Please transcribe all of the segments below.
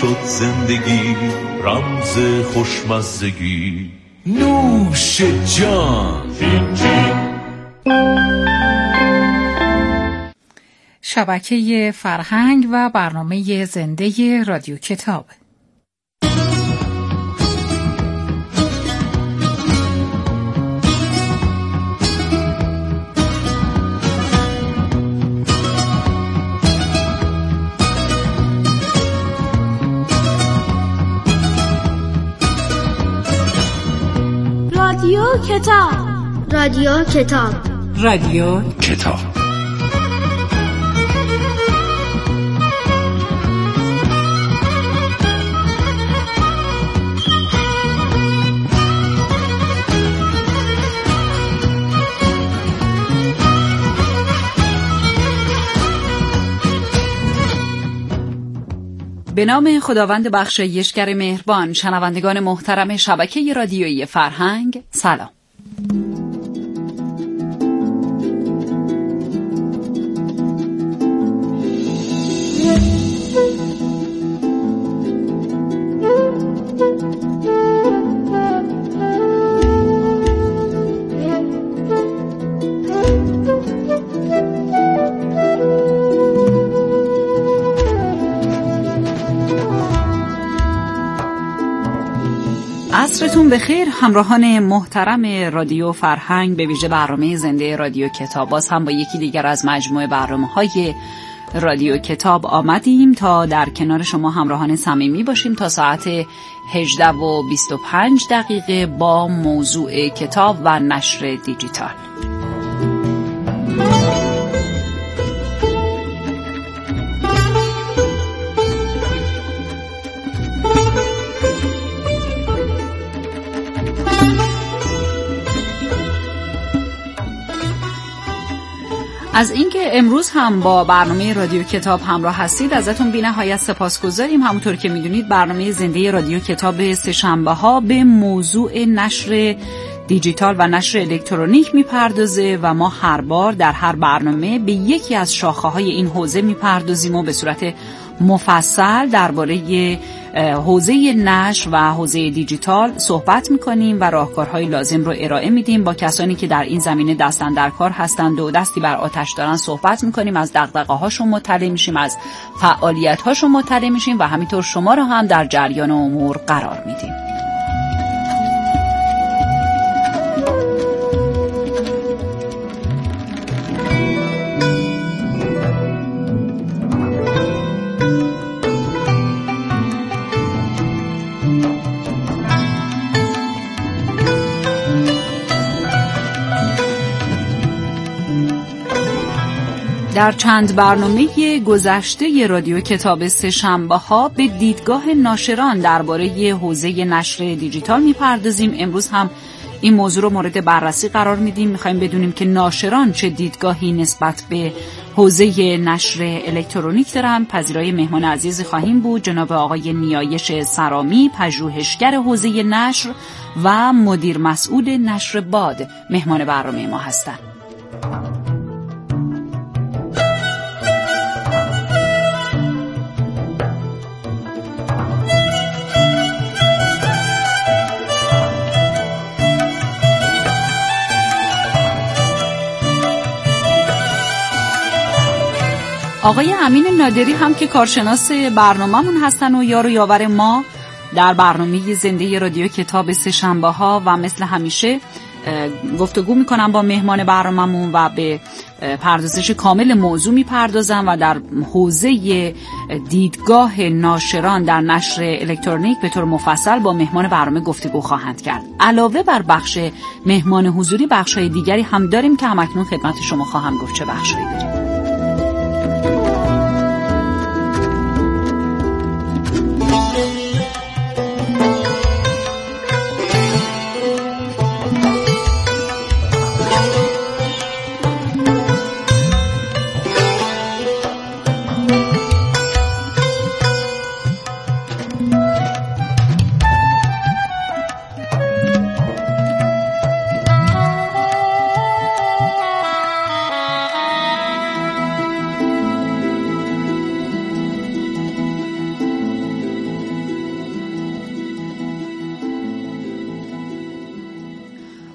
شد زندگی رمز خوشمزدگی. نوش جان. شبکه فرهنگ و برنامه زنده رادیو کتاب. رادیو کتاب. رادیو کتاب. رادیو کتاب. به نام خداوند بخشایشگر مهربان. شنوندگان محترم شبکه رادیویی فرهنگ، سلام. عصرتون بخیر همراهان محترم رادیو فرهنگ، به ویژه برنامه زنده رادیو کتاب. باز هم با یکی دیگر از مجموعه برنامه‌های رادیو کتاب آمدیم تا در کنار شما همراهان صمیمی باشیم تا ساعت 18:25 با موضوع کتاب و نشر دیجیتال. از اینکه امروز هم با برنامه رادیو کتاب همراه هستید ازتون بی‌نهایت سپاسگزاریم. همونطور که میدونید برنامه زنده رادیو کتاب سه‌شنبه‌ها به موضوع نشر دیجیتال و نشر الکترونیک میپردازه و ما هر بار در هر برنامه به یکی از شاخه‌های این حوزه میپردازیم و به صورت مفصل درباره حوزه نشر و حوزه دیجیتال صحبت میکنیم و راهکارهای لازم رو ارائه میدیم. با کسانی که در این زمینه دستن در کار هستند و دستی بر آتش دارن صحبت میکنیم، از دغدغه‌هاشون مطلع میشیم، از فعالیت‌هاشون مطلع میشیم و همینطور شما رو هم در جریان امور قرار میدیم. در چند برنامه گذشته رادیو کتاب سه‌شنبه‌ها به دیدگاه ناشران درباره حوزه نشر دیجیتال میپردازیم. امروز هم این موضوع رو مورد بررسی قرار میدیم. میخوایم بدونیم که ناشران چه دیدگاهی نسبت به حوزه نشر الکترونیک دارن. پذیرای مهمان عزیز خواهیم بود، جناب آقای نیایش سرامی، پژوهشگر حوزه نشر و مدیر مسئول نشر باد، مهمان برنامه ما هستند. آقای امین نادری هم که کارشناس برنامه‌مون هستن و یار و یاور ما در برنامه زنده رادیو کتاب سه‌شنبه‌ها و مثل همیشه گفتگو میکنم با مهمان برنامه‌مون و به پردازش کامل موضوع میپردازم و در حوزه دیدگاه ناشران در نشر الکترونیک به طور مفصل با مهمان برنامه گفتگو خواهند کرد. علاوه بر بخش مهمان حضوری بخش‌های دیگری هم داریم که همکنون خدمت شما خواهم گفت چه بخش‌هایی داریم.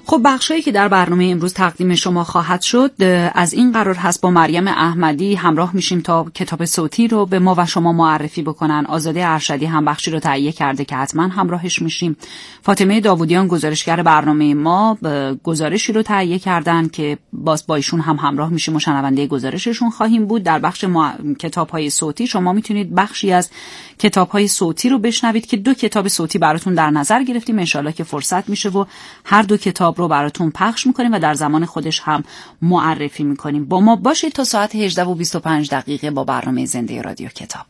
خب بخشایی که در برنامه امروز تقدیم شما خواهد شد از این قرار هست با مریم احمدی همراه میشیم تا کتاب صوتی رو به ما و شما معرفی بکنن. آزاده ارشدی هم بخشی رو تهیه کرده که حتما همراهش میشیم. فاطمه داوودیان گزارشگر برنامه ما گزارشی رو تهیه کردن که باز با ایشون هم همراه میشیم و شنونده گزارششون خواهیم بود. در بخش کتاب‌های صوتی شما میتونید بخشی از کتاب‌های صوتی رو بشنوید که 2 کتاب صوتی براتون در نظر گرفتیم. ان شاءالله که فرصت میشه و هر 2 کتاب رو براتون پخش میکنیم و در زمان خودش هم معرفی میکنیم. با ما باشید تا ساعت 18:25 با برنامه زنده رادیو کتاب.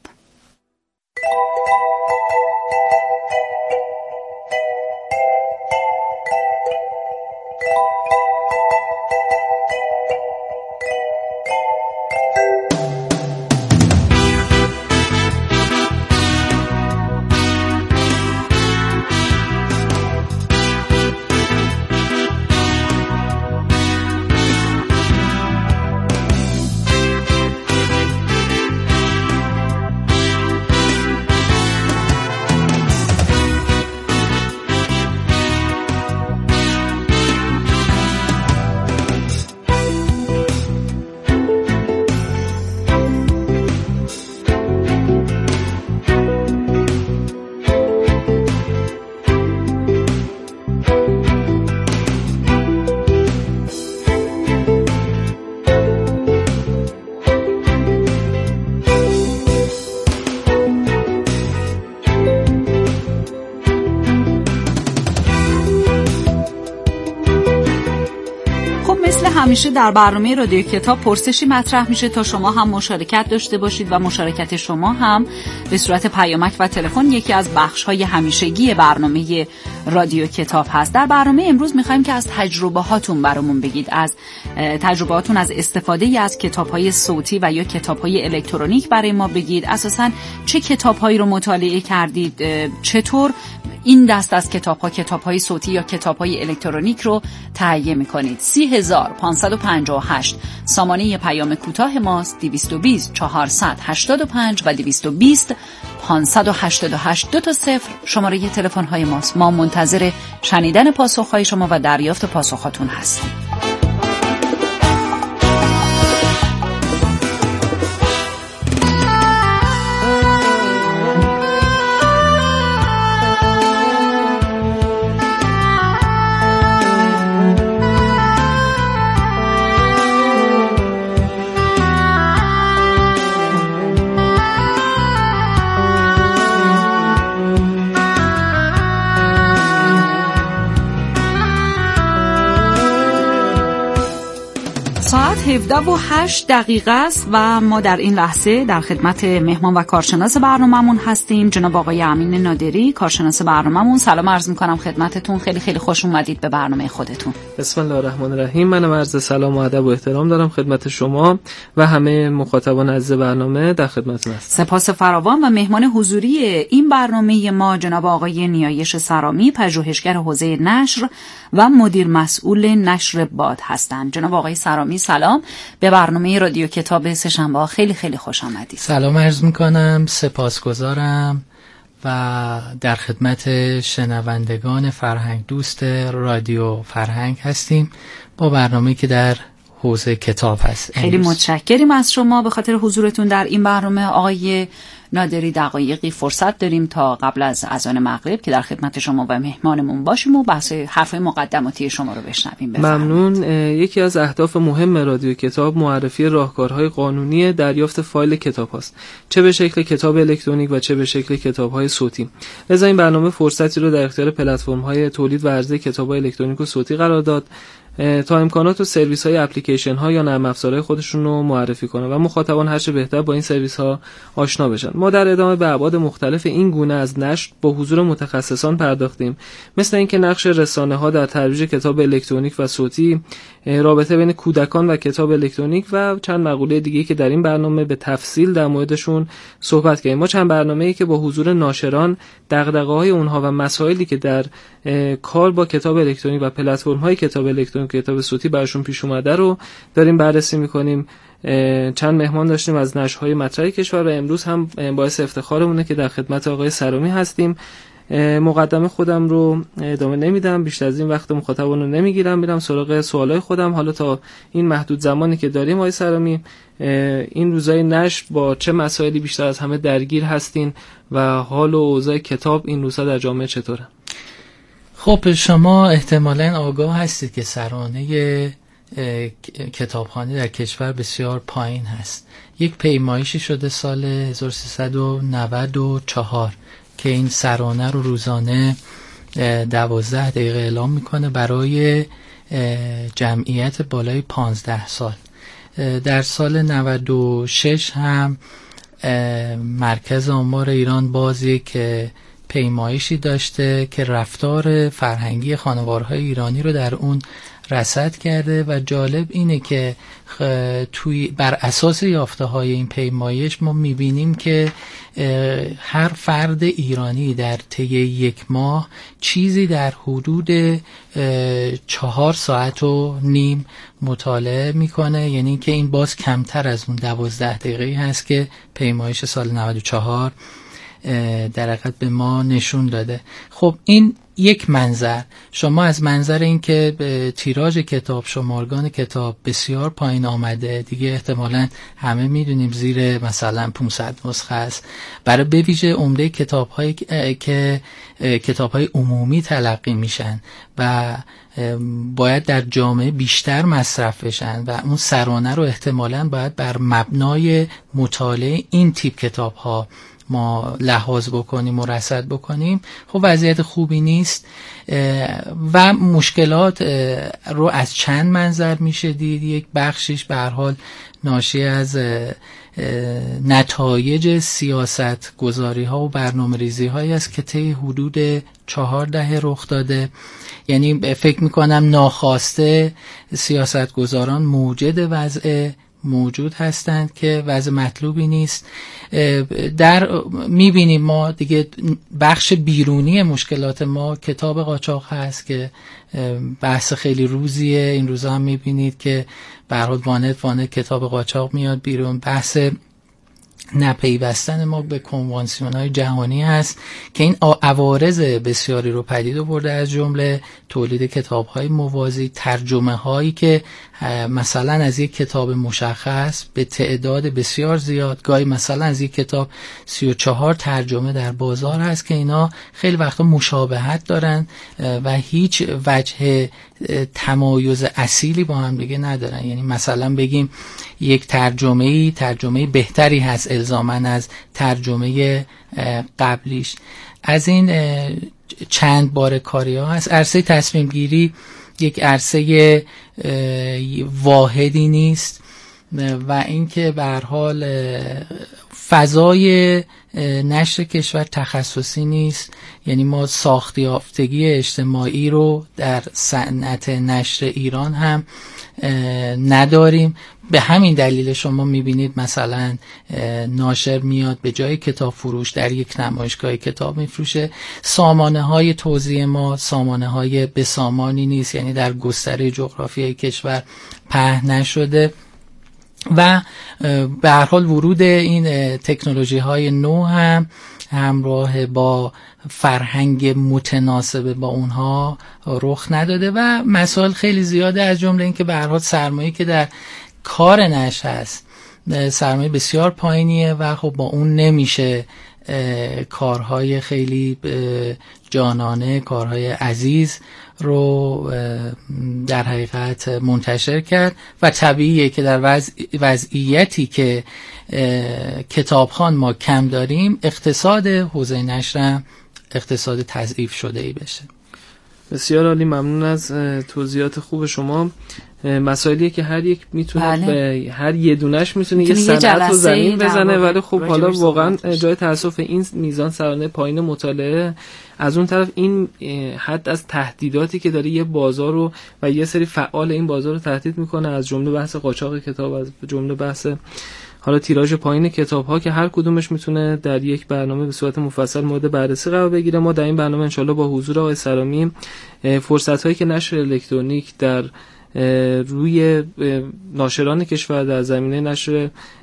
همیشه در برنامه رادیو کتاب پرسشی مطرح میشه تا شما هم مشارکت داشته باشید و مشارکت شما هم به صورت پیامک و تلفن یکی از بخش‌های همیشگی برنامه رادیو کتاب هست. در برنامه امروز می‌خوایم که از تجربه هاتون برامون بگید، از تجربهاتون از استفاده از کتاب‌های صوتی و یا کتاب‌های الکترونیک برای ما بگید. اساساً چه کتاب‌هایی رو مطالعه کردید؟ چطور این دست از کتاب‌های صوتی یا کتاب‌های الکترونیک رو تهیه می‌کنید؟ 30558 سامانه پیام کوتاه ماست. 220 485 و 220 588 2 تا 0 شماره تلفن‌های ماست. ما منتظر شنیدن پاسخ‌های شما و دریافت پاسخاتون هستیم. ساعت 17:08 است و ما در این لحظه در خدمت مهمان و کارشناس برنامه‌مون هستیم، جناب آقای امین نادری، کارشناس برنامه‌مون. سلام عرض می‌کنم خدمتتون. خیلی خیلی خوش اومدید به برنامه خودتون. بسم الله الرحمن الرحیم. منم عرض سلام و ادب و احترام دارم خدمت شما و همه مخاطبان عزیز برنامه. در خدمتتون هستم. سپاس فراوان. و مهمان حضوری این برنامه ما جناب آقای نیایش سرامی، پژوهشگر حوزه نشر و مدیر مسئول نشر باد هستند. جناب آقای سرامی سلام، به برنامه رادیو کتاب سه‌شنبه خیلی خیلی خوش آمدید. سلام عرض میکنم، سپاسگزارم و در خدمت شنوندگان فرهنگ دوست رادیو فرهنگ هستیم با برنامه‌ای که در حوزه کتاب هست. خیلی متشکریم از شما به خاطر حضورتون در این برنامه. آقای نادری دقایقی فرصت داریم تا قبل از اذان مغرب که در خدمت شما و مهمانمون باشیم و بحث حرفای مقدماتی شما رو بشنویم. ممنون. یکی از اهداف مهم رادیو کتاب معرفی راهکارهای قانونی دریافت فایل کتاب هست، چه به شکل کتاب الکترونیک و چه به شکل کتاب‌های صوتی. لذا این برنامه فرصتی رو در اختیار پلتفرم‌های تولید و عرضه کتاب‌های الکترونیک و صوتی قرار داد تا امکانات و سرویس‌های اپلیکیشن‌ها یا نرم افزارهای خودشون رو معرفی کنه و مخاطبان هر چه بهتر با این سرویس‌ها آشنا بشن. ما در ادامه به ابعاد مختلف این گونه از نشر با حضور متخصصان پرداختیم، مثل اینکه نقش رسانه‌ها در ترویج کتاب الکترونیک و صوتی، رابطه بین کودکان و کتاب الکترونیک و چند مقوله دیگه که در این برنامه به تفصیل در موردشون صحبت کردیم. ما چند برنامه‌ای که با حضور ناشران دغدغه‌های اونها و مسائلی که در کار با کتاب الکترونیک و پلتفرم‌های کتاب الکترونیک و کتاب صوتی براشون پیش اومده رو داریم بررسی می‌کنیم. چند مهمان داشتیم از نشرهای مطرح کشور و امروز هم باعث افتخارمونه که در خدمت آقای سرامی هستیم مقدمه خودم رو ادامه نمیدم، بیشتر از این وقت مخاطبان رو نمیگیرم، میرم سراغ سوالای خودم. حالا تا این محدود زمانی که داریم آقای سرامی، این روزای نشر با چه مسائلی بیشتر از همه درگیر هستین و حال و اوضاع کتاب این روزها در جامعه چطوره؟ خب شما احتمالاً آگاه هستید که سرانه کتابخوانی در کشور بسیار پایین هست. یک پیمایشی شده سال 1394 که این سرانه رو روزانه 12 دقیقه اعلام میکنه برای جمعیت بالای 15 سال. در سال 96 هم مرکز آمار ایران باز یک پیمایشی داشته که رفتار فرهنگی خانوارهای ایرانی رو در اون رصد کرده و جالب اینه که بر اساس یافته‌های این پیمایش ما می‌بینیم که هر فرد ایرانی در طی یک ماه چیزی در حدود 4 ساعت و نیم مطالعه میکنه، یعنی که این باز کمتر از اون 12 دقیقه‌ای هست که پیمایش سال 94 در حقیقت به ما نشون داده. خب این یک منظر. شما از منظر این که تیراژ کتاب، شمارگان کتاب بسیار پایین آمده، دیگه احتمالاً همه میدونیم زیر مثلا 500 نسخه است. برای به ویژه عمده کتاب‌هایی که کتاب‌های عمومی تلقی میشن و باید در جامعه بیشتر مصرف بشن و اون سرانه رو احتمالاً باید بر مبنای مطالعه این تیپ کتاب‌ها ما لحاظ بکنیم و رصد بکنیم. خب وضعیت خوبی نیست و مشکلات رو از چند منظر میشه دید. یک بخشش به هر حال ناشی از نتایج سیاست گذاری ها و برنامه ریزی هایی است که طی حدود 4 دهه رخ داده. یعنی فکر میکنم ناخواسته سیاست گذاران موجد وضع موجود هستند که وضع مطلوبی نیست. میبینیم ما دیگه بخش بیرونی مشکلات ما کتاب قاچاق هست که بحث خیلی روزیه. این روزا هم میبینید که به هر حال وانت کتاب قاچاق میاد بیرون. بحث نپیوستن ما به کنوانسیون‌های جهانی هست که این عوارض بسیاری رو پدید آورده، از جمله تولید کتاب‌های موازی، ترجمه‌هایی که مثلا از یک کتاب مشخص به تعداد بسیار زیاد، گاهی مثلا از یک کتاب 34 ترجمه در بازار هست که اینا خیلی وقتا مشابهت دارن و هیچ وجه تمایز اصیلی با هم دیگه ندارن. یعنی مثلا بگیم یک ترجمه بهتری هست الزاماً از ترجمه قبلیش. از این چند بار کاری ها هست. عرصه تصمیم گیری یک عرصه واحدی نیست و اینکه به هر حال فضای نشر کشور تخصصی نیست. یعنی ما ساختیافتگی اجتماعی رو در صنعت نشر ایران هم نداریم. به همین دلیل شما میبینید مثلا ناشر میاد به جای کتاب فروش در یک نمایشگاه کتاب میفروشه. سامانه های توزیع ما سامانه های بسامانی نیست، یعنی در گستره جغرافیای کشور پهن نشده و به هر حال ورود این تکنولوژی های نو هم همراه با فرهنگ متناسب با اونها رخ نداده و مسائل خیلی زیاده، از جمله این که به هر حال سرمایه‌ای که در کار نشر هست سرمایه بسیار پایینیه و خب با اون نمیشه کارهای خیلی جانانه، کارهای عزیز رو در حقیقت منتشر کرد و طبیعیه که در وضعیتی که کتابخوان ما کم داریم اقتصاد حوزه نشر اقتصاد تضعیف شده ای بشه. بسیار عالی، ممنون از توضیحات خوب شما. مسائلیه که هر یک میتونه به هر یه دونش میتونه یه صنعت رو زمین بزنه، ولی خب حالا واقعا جای تاسف این میزان سرانه پایین مطالعه، از اون طرف این حد از تهدیداتی که داره یه بازار رو و یه سری فعال این بازار رو تهدید میکنه، از جمله بحث قاچاق کتاب، از جمله بحث حالا تیراژ پایین کتاب ها که هر کدومش میتونه در یک برنامه به صورت مفصل مورد بررسی قرار بگیره. ما در این برنامه انشالله با حضور آقای سرامی فرصت هایی که نشر الکترونیک در روی ناشران کشور در زمینه نشر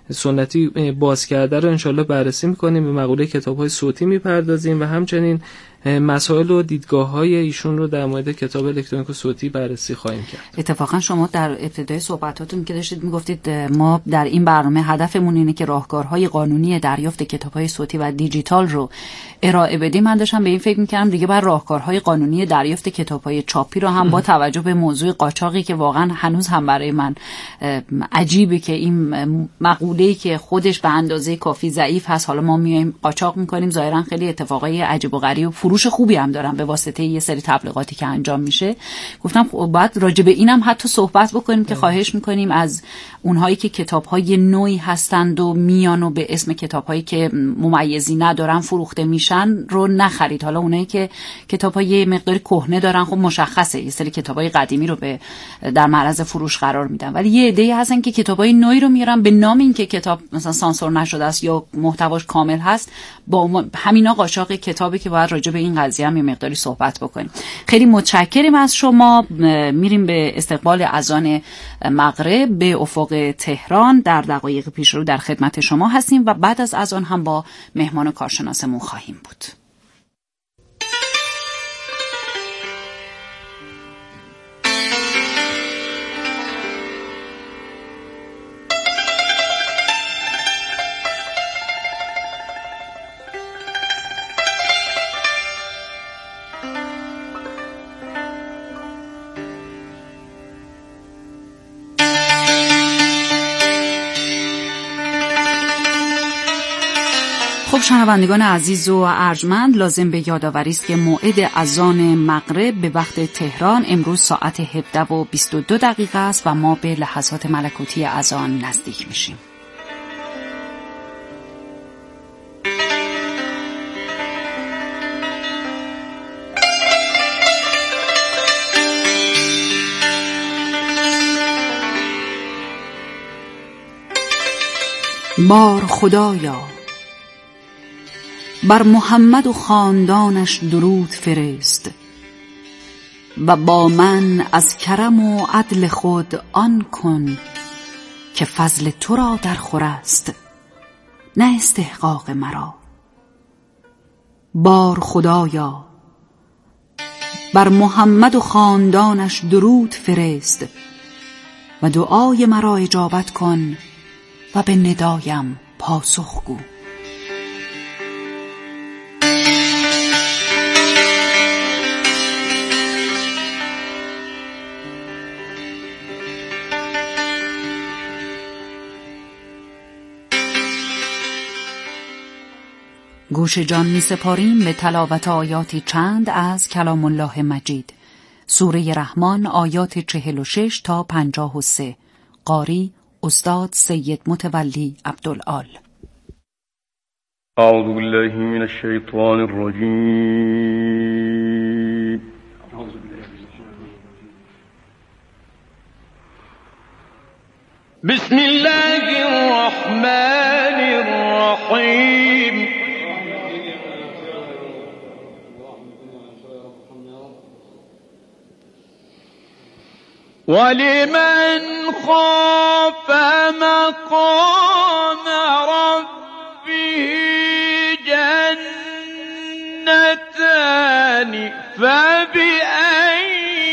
سنتی باز کرده رو انشالله بررسی میکنیم، به مقوله کتاب‌های صوتی میپردازیم و همچنین مسائل و دیدگاه‌های ایشون رو در مورد کتاب الکترونیک و صوتی بررسی خواهیم کرد. اتفاقا شما در ابتدای صحبتاتون که داشتید میگفتید ما در این برنامه هدفمون اینه که راهکارهای قانونی دریافت کتاب‌های صوتی و دیجیتال رو ارائه بدیم، من داشتم به این فکر می‌کردم دیگه بر راهکارهای قانونی دریافت کتاب‌های چاپی رو هم با توجه به موضوع قاچاقی که واقعا هنوز هم برای من عجیبه که این مقوله‌ای که خودش به اندازه کافی ضعیف هست حالا ما میایم قاچاق می‌کنیم، ظاهرا خیلی اتفاقای عجیب و غریب و فروش خوبی هم دارن به واسطه یه سری تبلیغاتی که انجام میشه. گفتم باید راجع به اینم حتی صحبت بکنیم که خواهش می‌کنیم از اونهایی که کتاب‌های نوعی هستند و میان و به اسم کتاب‌هایی که ممیزی ندارن فروخته میشن رو نخرید. حالا اونایی که کتاب‌های مقداری کهنه دارن خب مشخصه یه سری کتاب‌های قدیمی رو در معرض فروش قرار میدن، ولی یه عده‌ای هستن که کتاب‌های نوعی رو میارن به نام اینکه کتاب مثلا سانسور نشده است یا محتواش کامل هست، با همینا قاچاق کتابی که باید راجع به این قضیه هم یه مقداری صحبت بکنیم. خیلی متشکریم از شما. میریم به استقبال اذان مغرب به افق تهران. در دقایق پیش رو در خدمت شما هستیم و بعد از اذان هم با مهمان و کارشناسمون خواهیم بود. خب شنوندگان عزیز و ارجمند، لازم به یادآوری است که موعد اذان مغرب به وقت تهران امروز ساعت 17:22 است و ما به لحظات ملکوتی اذان نزدیک میشیم. بار خدایا بر محمد و خاندانش درود فرست و با من از کرم و عدل خود آن کن که فضل تو را در خور است نه استحقاق مرا. بار خدایا بر محمد و خاندانش درود فرست و دعای مرا اجابت کن و به ندایم پاسخ گو. گوش جان می سپاریم به تلاوت آیاتی چند از کلام الله مجید. سوره رحمان آیات 46 تا 53. قاری استاد سید متولی عبدالعال. اعوذ بالله من الشیطان الرجیم. بسم الله الرحمن الرحیم. ولمن خاف مقام ربه جنتان فبأي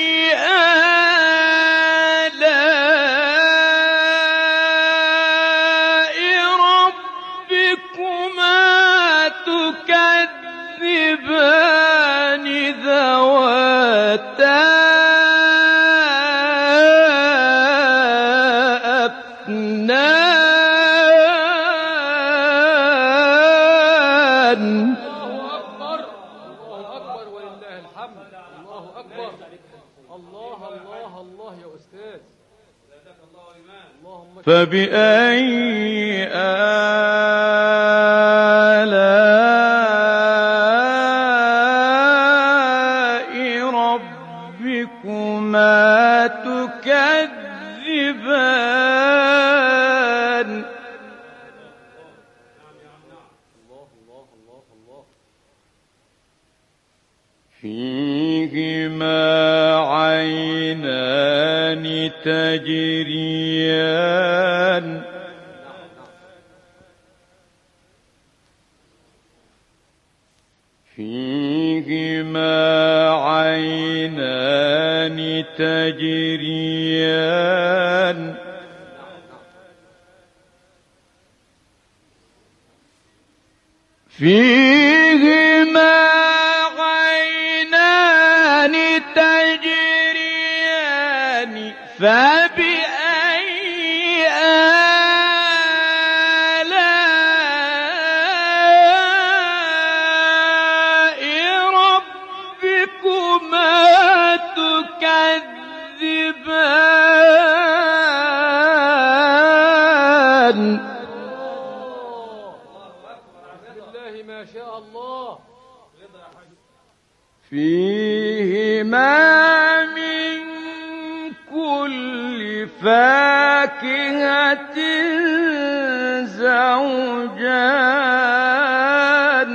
آلاء ربكما تكذبان ذواتا فبأي آلاء ربكما تكذبان فيهما عينان تجريان فيهما عينان تجريان فيهما عينان تجريان فبأي آلاء ربكما تكذبان فيهما من كل فاكهة زوجان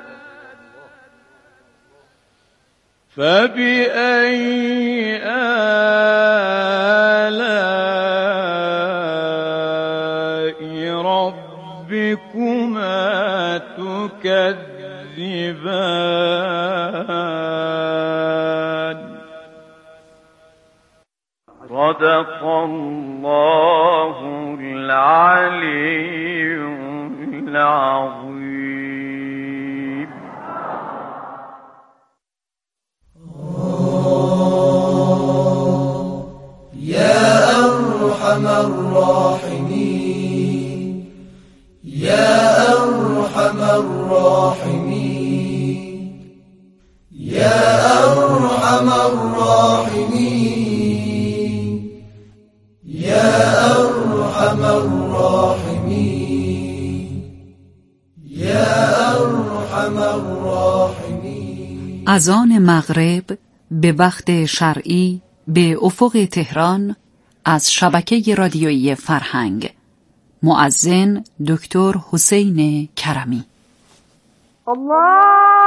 فبأي آلاء ربكما تكذبان صدق الله العلي العظيم. يا أرحم الراحمين يا أرحم الراحمين يا أرحم الراحمين يا أرحم الراحمين يا أرحم الراحمين. اذان مغرب به وقت شرعی به افق تهران از شبکه رادیویی فرهنگ. مؤذن دکتر حسین کرمی. الله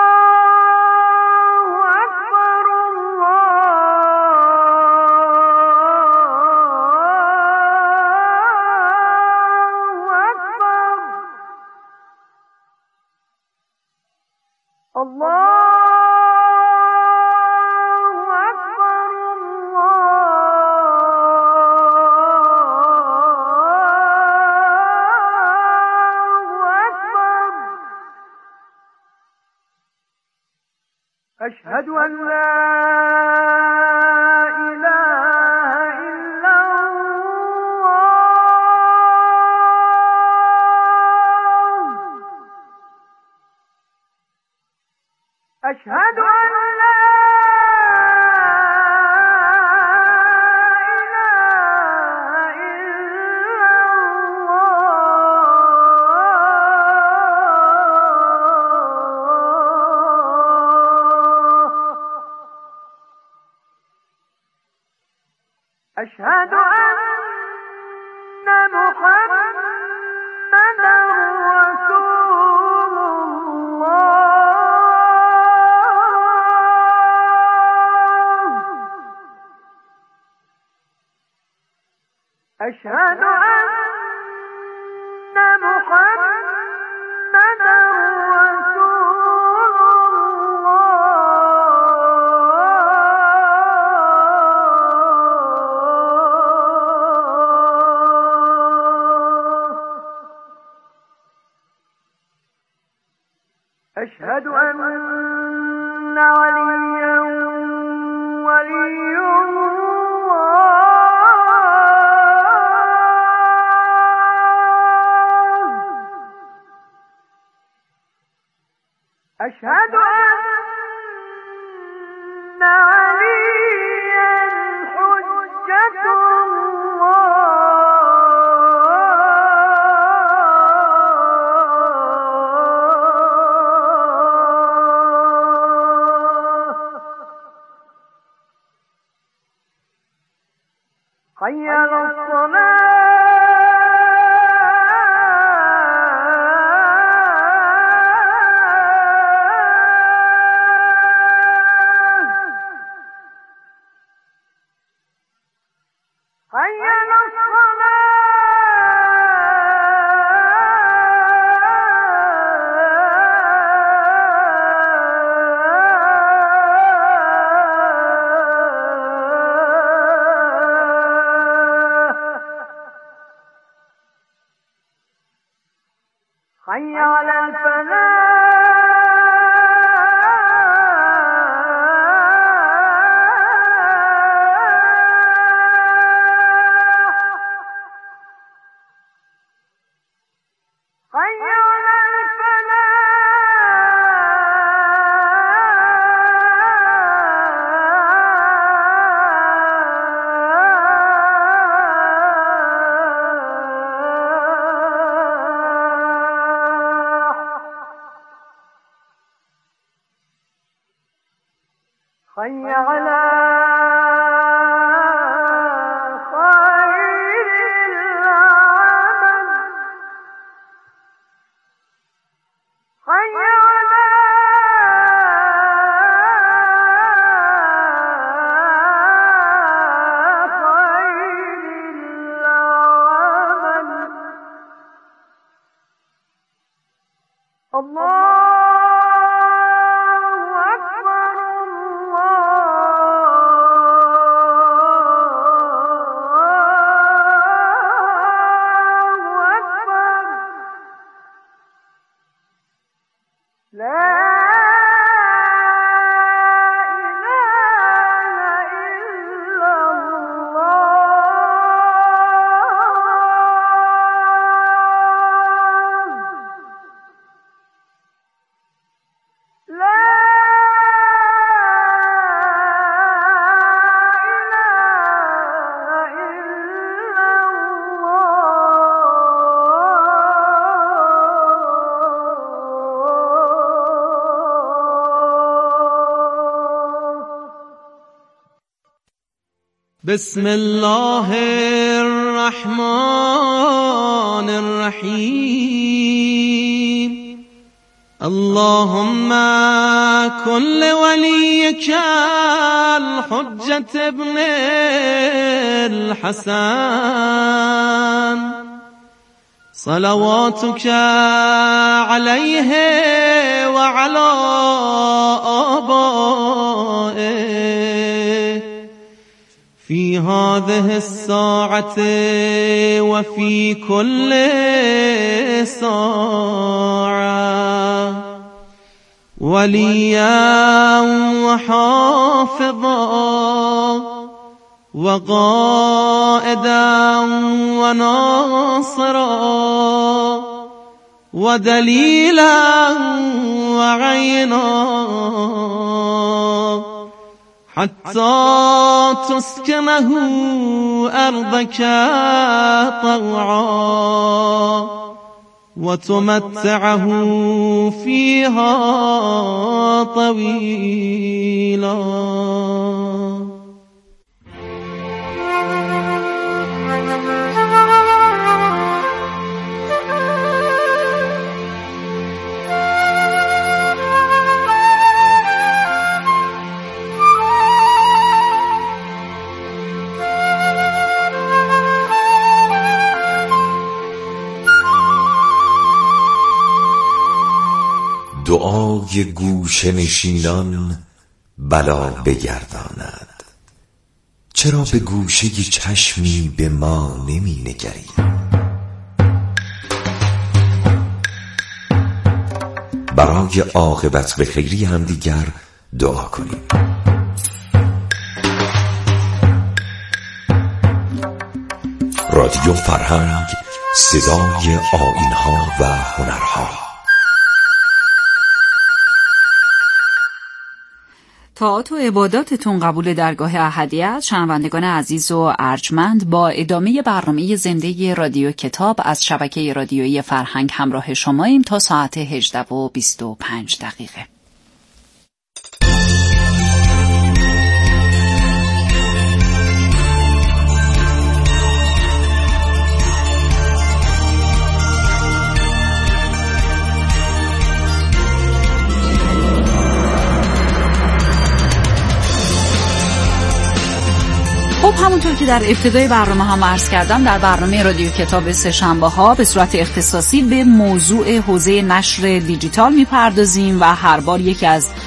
أشهد أن لا إله إلا الله أشهد أن لا أشهد أن محمدًا رسول الله أشهد أن محمدًا أشهد أن عليا ولي الله أشهد أن عليا حجة حي على الصلاة حي على الصلاة حي على خير العمل حي على خير العمل الله بسم الله الرحمن الرحيم اللهم كن لوليك الحجة ابن الحسن صلواتك عليه وعلى آبائه في هذه الساعة وفي كل ساعة وليا وحافظا وقائدا وناصرا ودليلا وعينا حتى تسكنه أرضك طوعا وتمتعه فيها طويلا. دعای گوشه نشینان بلا بگرداند. چرا به گوشه چشمی به ما نمی نگری؟ برای عاقبت به خیری همدیگر دعا کنیم. رادیو فرهنگ، صدای آیین‌ها و هنرها. طاعات و عباداتتون قبول درگاه احدیت. شنوندگان عزیز و ارجمند، با ادامه برنامه زنده رادیو کتاب از شبکه رادیویی فرهنگ همراه شماییم تا ساعت 18:25. خب همونطور که در ابتدای برنامه هم عرض کردم، در برنامه رادیو کتاب سه‌شنبه ها به صورت اختصاصی به موضوع حوزه نشر دیجیتال میپردازیم و هر بار یکی از